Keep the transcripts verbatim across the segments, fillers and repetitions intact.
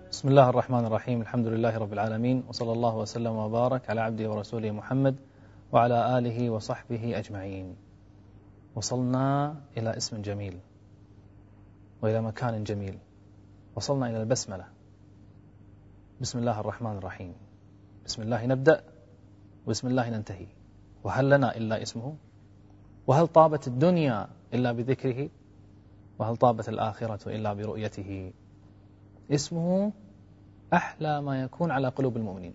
بسم الله الرحمن الرحيم. الحمد لله رب العالمين، وصلى الله وسلم وبارك على عبده ورسوله محمد وعلى آله وصحبه أجمعين. وصلنا إلى اسم جميل وإلى مكان جميل، وصلنا إلى البسملة. بسم الله الرحمن الرحيم. بسم الله نبدأ وبسم الله ننتهي. وهل لنا إلا اسمه؟ وهل طابت الدنيا إلا بذكره؟ وهل طابت الآخرة إلا برؤيته؟ اسمه أحلى ما يكون على قلوب المؤمنين،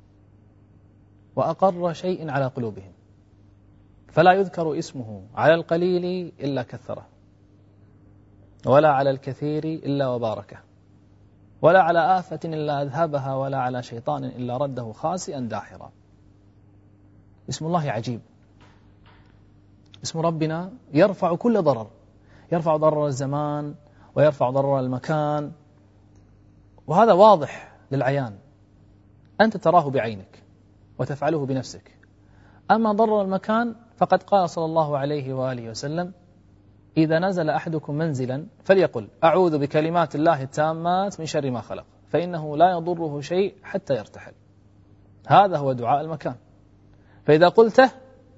وأقر شيء على قلوبهم، فلا يذكر اسمه على القليل إلا كثره، ولا على الكثير إلا وباركه، ولا على آفة إلا أذهبها، ولا على شيطان إلا رده خاسئا داحرا. اسم الله عجيب. اسم ربنا يرفع كل ضرر، يرفع ضرر الزمان ويرفع ضرر المكان، وهذا واضح للعيان، أنت تراه بعينك وتفعله بنفسك. أما ضرر المكان فقد قال صلى الله عليه وآله وسلم: إذا نزل أحدكم منزلا فليقل أعوذ بكلمات الله التامات من شر ما خلق، فإنه لا يضره شيء حتى يرتحل. هذا هو دعاء المكان، فإذا قلته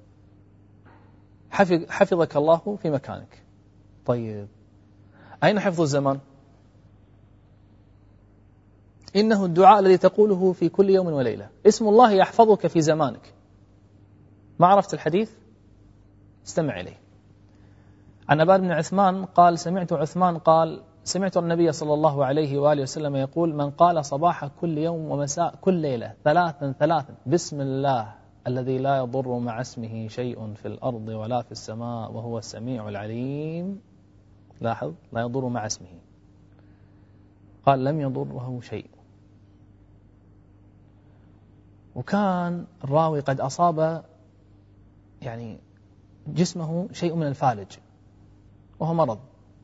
حفظك الله في مكانك. طيب، أين حفظ الزمان؟ إنه الدعاء الذي تقوله في كل يوم وليلة. اسم الله يحفظك في زمانك. ما عرفت الحديث؟ استمع إليه. عن أبان بن عثمان قال: سمعت عثمان قال: سمعت النبي صلى الله عليه وآله وسلم يقول: من قال صباح كل يوم ومساء كل ليلة ثلاثا ثلاثا بسم الله الذي لا يضر مع اسمه شيء في الأرض ولا في السماء وهو السميع العليم. لاحظ، لا يضر مع اسمه، قال لم يضره شيء. وكان الراوي قد أصاب يعني جسمه شيء من الفالج وهو مرض،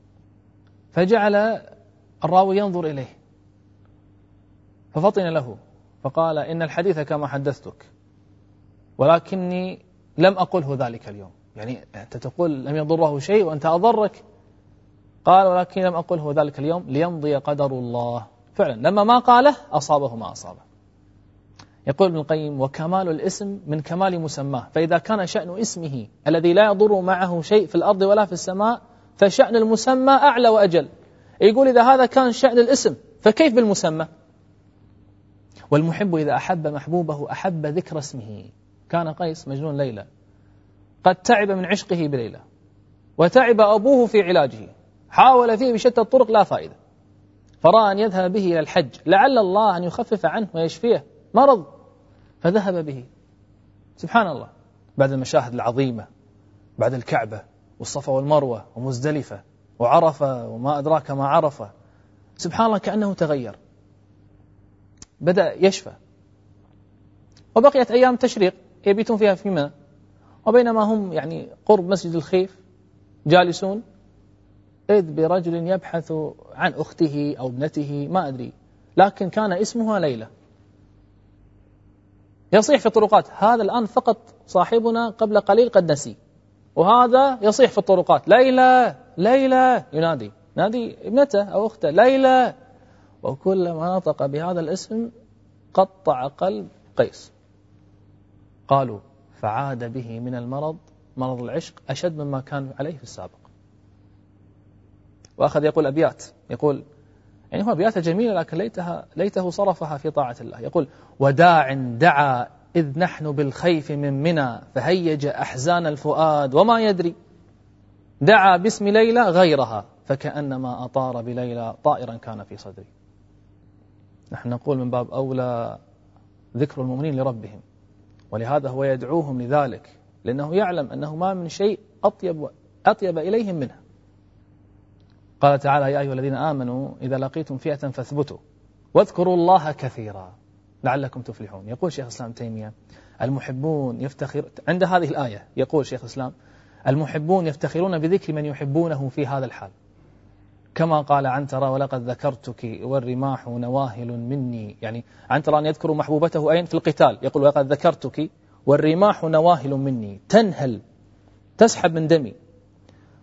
فجعل الراوي ينظر إليه ففطن له فقال: إن الحديث كما حدثتك، ولكني لم أقله ذلك اليوم. يعني أنت تقول لم يضره شيء وأنت أضرك. قال: ولكن لم أقله ذلك اليوم ليمضي قدر الله. فعلا لما ما قاله أصابه ما أصابه. يقول ابن القيم: وكمال الاسم من كمال مسماه، فإذا كان شأن اسمه الذي لا يضر معه شيء في الأرض ولا في السماء، فشأن المسمى أعلى وأجل. يقول إذا هذا كان شأن الاسم فكيف بالمسمى؟ والمحب إذا أحب محبوبه أحب ذكر اسمه. كان قيس مجنون ليلى، قد تعب من عشقه بليلى، وتعب أبوه في علاجه، حاول فيه بشتى الطرق لا فائدة، فرأى أن يذهب به إلى الحج لعل الله أن يخفف عنه ويشفيه مرض، فذهب به. سبحان الله، بعد المشاهد العظيمة، بعد الكعبة والصفا والمروة ومزدلفة وعرفة وما أدراك ما عرفة، سبحان الله كأنه تغير، بدأ يشفى. وبقيت أيام تشريق يبيتون فيها في منى، وبينما هم يعني قرب مسجد الخيف جالسون، إذ برجل يبحث عن أخته أو ابنته ما أدري، لكن كان اسمها ليلى، يصيح في الطرقات. هذا الآن فقط صاحبنا قبل قليل قد نسي، وهذا يصيح في الطرقات: ليلى ليلى، ينادي نادي ابنته أو أخته: ليلى. وكلما نطق بهذا الاسم قطع قلب قيس. قالوا: فعاد به من المرض، مرض العشق، أشد مما كان عليه في السابق. وأخذ يقول أبيات، يقول يعني هو أبيات جميلة لكن ليتها ليته صرفها في طاعة الله. يقول: وداع دعا إذ نحن بالخيف من منى، فهيج أحزان الفؤاد وما يدري، دعا باسم ليلى غيرها، فكأنما أطار بليلى طائرا كان في صدري. نحن نقول من باب أولى ذكر المؤمنين لربهم، ولهذا هو يدعوهم لذلك، لأنه يعلم أنه ما من شيء أطيب, أطيب إليهم منها. قال تعالى: يا أيها الذين آمنوا إذا لقيتم فئة فاثبتوا واذكروا الله كثيرا لعلكم تفلحون. يقول شيخ الإسلام تيمية: المحبون يفتخر عند هذه الآية، يقول شيخ الإسلام: المحبون يفتخرون بذكر من يحبونه في هذا الحال، كما قال عنترة: ولقد ذكرتك والرماح نواهل مني. يعني عنترة أن يذكر محبوبته أين؟ في القتال، يقول: ولقد ذكرتك والرماح نواهل مني، تنهل تسحب من دمي،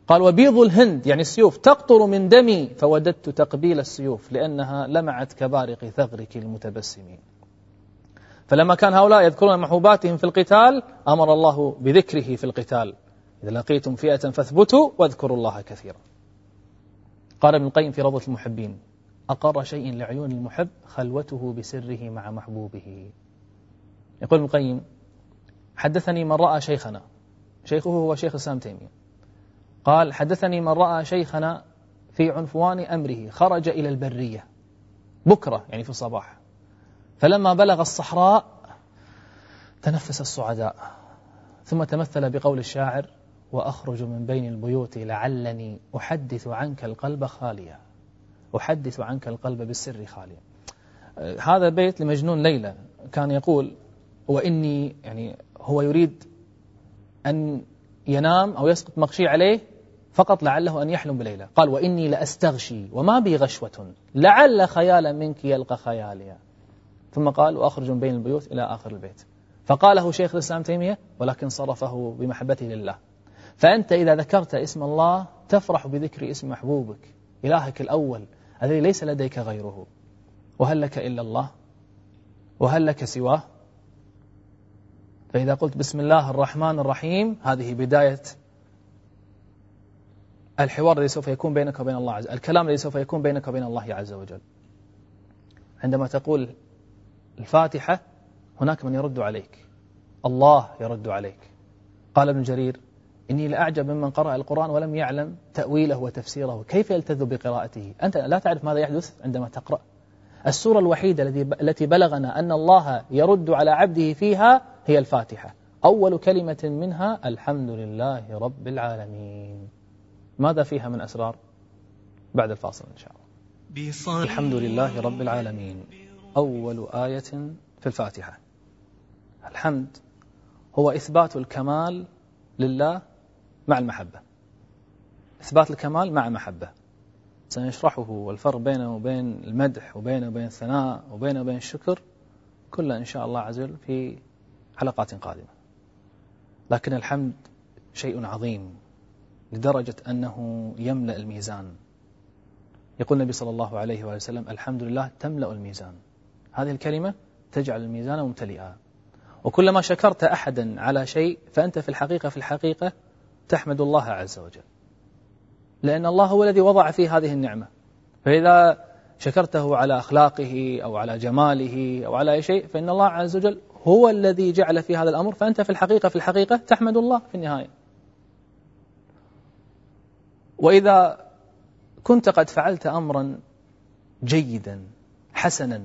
قال وبيض الهند يعني السيوف تقطر من دمي فوددت تقبيل السيوف لأنها لمعت كبارق ثغرك المتبسمين. فلما كان هؤلاء يذكرون محبوباتهم في القتال أمر الله بذكره في القتال: إذا لقيتم فئة فاثبتوا واذكروا الله كثيرا. قال ابن القيم في روضة المحبين: أقر شيء لعيون المحب خلوته بسره مع محبوبه. يقول ابن القيم: حدثني من رأى شيخنا، شيخه هو شيخ الإسلام تيمية، قال: حدثني من رأى شيخنا في عنفوان أمره خرج إلى البرية بكرة يعني في الصباح، فلما بلغ الصحراء تنفس الصعداء، ثم تمثل بقول الشاعر: وأخرج من بين البيوت لعلني أحدث عنك القلب خاليا، أحدث عنك القلب بالسر خاليا. هذا بيت لمجنون ليلى كان يقول: وإني يعني هو يريد أن ينام أو يسقط مغشي عليه فقط لعله أن يحلم بليلى. قال: وإني لأستغشي وما بي غشوة لعل خيالا منك يلقى خياليا. ثم قال: وأخرج من بين البيوت إلى آخر البيت. فقاله شيخ الإسلام تيمية ولكن صرفه بمحبته لله. فأنت إذا ذكرت اسم الله تفرح بذكر اسم محبوبك إلهك الأول الذي ليس لديك غيره. وهل لك إلا الله؟ وهل لك سواه؟ فإذا قلت بسم الله الرحمن الرحيم هذه بداية الحوار الذي سوف يكون بينك وبين الله عز وجل، الكلام الذي سوف يكون بينك وبين الله عز وجل. عندما تقول الفاتحة هناك من يرد عليك، الله يرد عليك. قال ابن جرير: إني لأعجب ممن قرأ القرآن ولم يعلم تأويله وتفسيره، كيف يلتذ بقراءته؟ أنت لا تعرف ماذا يحدث عندما تقرأ. السورة الوحيدة التي بلغنا أن الله يرد على عبده فيها هي الفاتحة، أول كلمة منها الحمد لله رب العالمين. ماذا فيها من أسرار؟ بعد الفاصل إن شاء الله. الحمد لله رب العالمين أول آية في الفاتحة. الحمد هو إثبات الكمال لله مع المحبة، إثبات الكمال مع المحبة. سنشرحه والفرق بينه وبين المدح وبينه وبين الثناء وبينه وبين الشكر كله إن شاء الله عز وجل في حلقات قادمة. لكن الحمد شيء عظيم لدرجة أنه يملأ الميزان. يقول النبي صلى الله عليه وسلم: الحمد لله تملأ الميزان. هذه الكلمة تجعل الميزان ممتلئا. وكلما شكرت أحدا على شيء فأنت في الحقيقة في الحقيقة تحمد الله عز وجل، لأن الله هو الذي وضع فيه هذه النعمة. فإذا شكرته على أخلاقه أو على جماله أو على أي شيء فإن الله عز وجل هو الذي جعل في هذا الأمر، فأنت في الحقيقة في الحقيقة تحمد الله في النهاية. وإذا كنت قد فعلت أمرا جيدا حسنا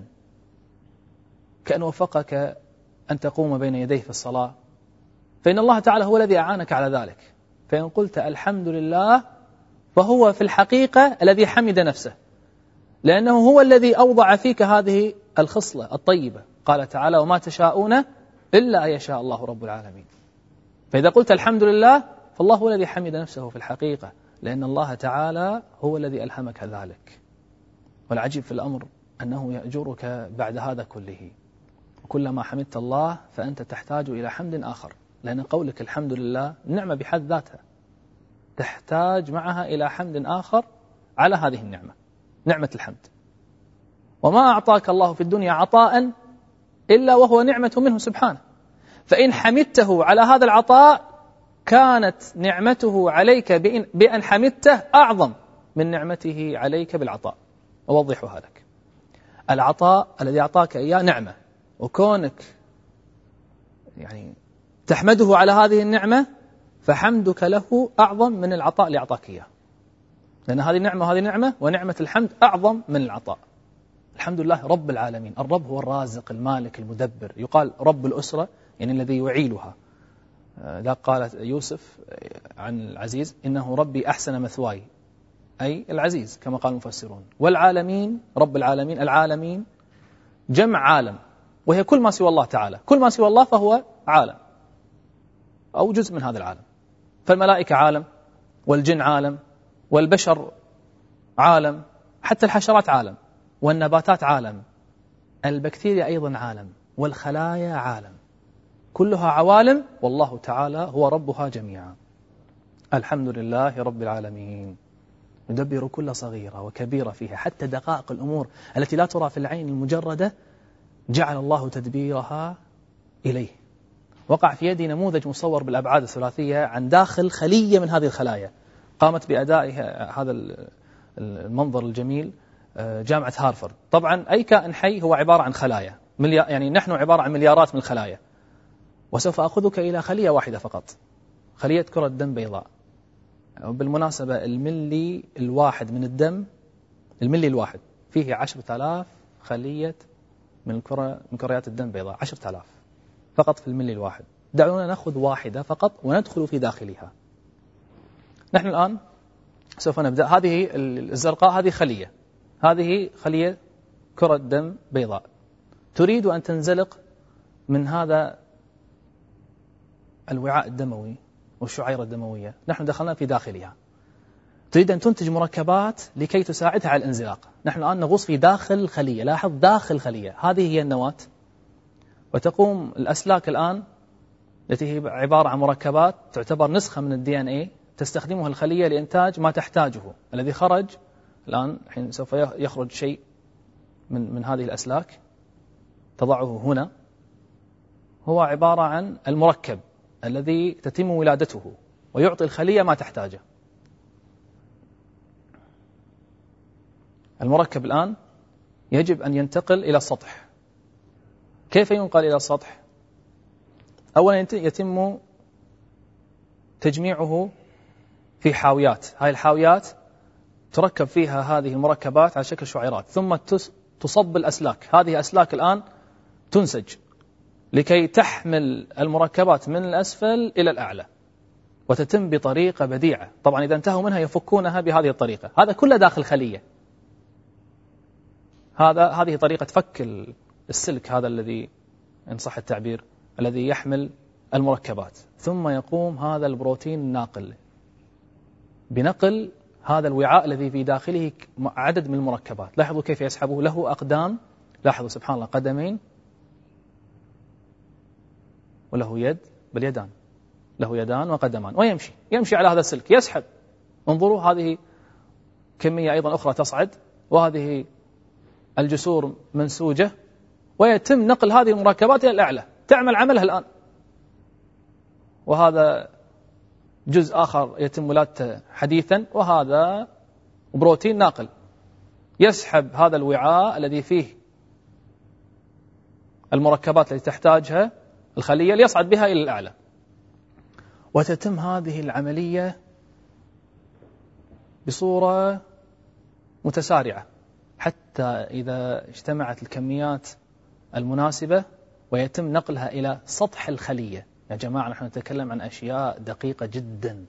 كأن وفقك أن تقوم بين يديه في الصلاة، فإن الله تعالى هو الذي أعانك على ذلك. فإن قلت الحمد لله فهو في الحقيقة الذي حمد نفسه، لأنه هو الذي أوضع فيك هذه الخصلة الطيبة. قال تعالى: وما تشاءون إلا أن يشاء الله رب العالمين. فإذا قلت الحمد لله فالله هو الذي حمد نفسه في الحقيقة، لأن الله تعالى هو الذي ألهمك ذلك. والعجيب في الأمر أنه يأجرك بعد هذا كله. كلما حمدت الله فأنت تحتاج إلى حمد آخر، لأن قولك الحمد لله نعمة بحد ذاتها، تحتاج معها إلى حمد آخر على هذه النعمة، نعمة الحمد. وما أعطاك الله في الدنيا عطاء إلا وهو نعمة منه سبحانه، فإن حمدته على هذا العطاء كانت نعمته عليك بأن حمدته أعظم من نعمته عليك بالعطاء. أوضحها لك. العطاء الذي أعطاك إياه نعمة، وكونك يعني تحمده على هذه النعمة فحمدك له أعظم من العطاء اللي أعطاك إياه، لأن هذه نعمة وهذه نعمة، ونعمة الحمد أعظم من العطاء. الحمد لله رب العالمين. الرب هو الرازق المالك المدبر. يقال رب الأسرة يعني الذي يعيلها. ذا قال يوسف عن العزيز: إنه ربي أحسن مثواي، أي العزيز كما قال المفسرون. والعالمين رب العالمين، العالمين جمع عالم، وهي كل ما سوى الله تعالى. كل ما سوى الله فهو عالم أو جزء من هذا العالم. فالملائكة عالم، والجن عالم، والبشر عالم، حتى الحشرات عالم، والنباتات عالم، البكتيريا أيضا عالم، والخلايا عالم، كلها عوالم، والله تعالى هو ربها جميعا. الحمد لله رب العالمين يدبر كل صغيرة وكبيرة فيها، حتى دقائق الأمور التي لا ترى في العين المجردة جعل الله تدبيرها إليه. وقع في يدي نموذج مصور بالأبعاد الثلاثية عن داخل خلية من هذه الخلايا، قامت بأداء هذا المنظر الجميل جامعة هارفارد. طبعا أي كائن حي هو عبارة عن خلايا، يعني نحن عبارة عن مليارات من الخلايا، وسوف أخذك إلى خلية واحدة فقط، خلية كرة دم بيضاء. بالمناسبة الملي الواحد من الدم، الملي الواحد فيه عشرة آلاف خلية من الكرة من كريات الدم البيضاء، عشرة آلاف فقط في الملي الواحد. دعونا نأخذ واحدة فقط وندخل في داخلها. نحن الآن سوف نبدأ. هذه الزرقاء هذه خلية، هذه خلية كرة دم بيضاء، تريد أن تنزلق من هذا الوعاء الدموي والشعيرة الدموية. نحن دخلنا في داخلها، تريد أن تنتج مركبات لكي تساعدها على الانزلاق. نحن الآن نغوص في داخل الخلية، لاحظ داخل الخلية، هذه هي النواة، وتقوم الأسلاك الآن التي هي عبارة عن مركبات تعتبر نسخة من الدي ان اي تستخدمها الخلية لإنتاج ما تحتاجه. الذي خرج الآن حين سوف يخرج شيء من من هذه الأسلاك تضعه هنا، هو عبارة عن المركب الذي تتم ولادته ويعطي الخلية ما تحتاجه. المركب الآن يجب أن ينتقل إلى السطح. كيف ينقل إلى السطح؟ أولا يتم تجميعه في حاويات، هاي الحاويات تركب فيها هذه المركبات على شكل شعيرات، ثم تصب الأسلاك. هذه أسلاك الآن تنسج لكي تحمل المركبات من الأسفل إلى الأعلى، وتتم بطريقة بديعة. طبعا إذا انتهوا منها يفكونها بهذه الطريقة. هذا كله داخل خلية. هذا هذه طريقة فك السلك، هذا الذي إن صح التعبير الذي يحمل المركبات. ثم يقوم هذا البروتين الناقل بنقل هذا الوعاء الذي في داخله عدد من المركبات. لاحظوا كيف يسحبه، له أقدام، لاحظوا سبحان الله، قدمين وله يد، بل يدان، له يدان وقدمان، ويمشي يمشي على هذا السلك يسحب. انظروا هذه كمية أيضا أخرى تصعد، وهذه الجسور منسوجة، ويتم نقل هذه المركبات إلى الأعلى تعمل عملها الآن. وهذا جزء آخر يتم ولادته حديثا، وهذا بروتين ناقل يسحب هذا الوعاء الذي فيه المركبات التي تحتاجها الخلية ليصعد بها إلى الأعلى. وتتم هذه العملية بصورة متسارعة حتى إذا اجتمعت الكميات المناسبة ويتم نقلها إلى سطح الخلية. يا جماعة نحن نتكلم عن أشياء دقيقة جدا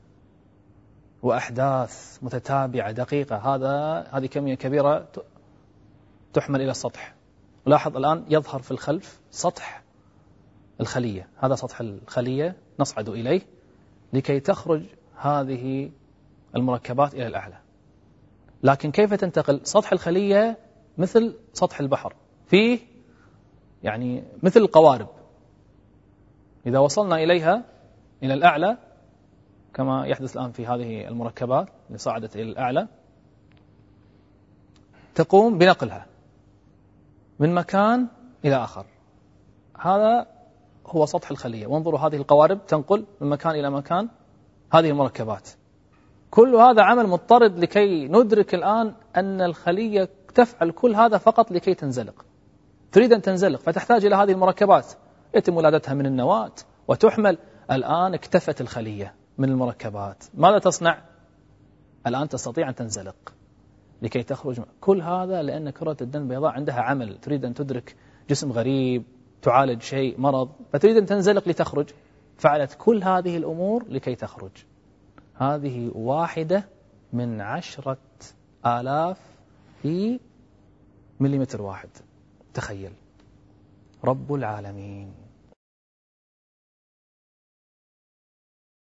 وأحداث متتابعة دقيقة. هذا هذه كمية كبيرة تحمل إلى السطح. لاحظ الآن يظهر في الخلف سطح الخلية، هذا سطح الخلية نصعد إليه لكي تخرج هذه المركبات إلى الأعلى. لكن كيف تنتقل؟ سطح الخلية مثل سطح البحر، فيه يعني مثل القوارب، إذا وصلنا إليها إلى الأعلى كما يحدث الآن في هذه المركبات اللي صعدت إلى الأعلى، تقوم بنقلها من مكان إلى آخر. هذا هو سطح الخلية. وانظروا هذه القوارب تنقل من مكان إلى مكان هذه المركبات. كل هذا عمل مضطرد لكي ندرك الآن أن الخلية تفعل كل هذا فقط لكي تنزلق. تريد أن تنزلق فتحتاج إلى هذه المركبات، يتم ولادتها من النواة وتحمل. الآن اكتفت الخلية من المركبات، ماذا تصنع؟ الآن تستطيع أن تنزلق لكي تخرج. كل هذا لأن كرة الدم البيضاء عندها عمل، تريد أن تدرك جسم غريب، تعالج شيء مرض، فتريد أن تنزلق لتخرج. فعلت كل هذه الأمور لكي تخرج. هذه واحدة من عشرة آلاف في مليمتر واحد. تخيل، رب العالمين.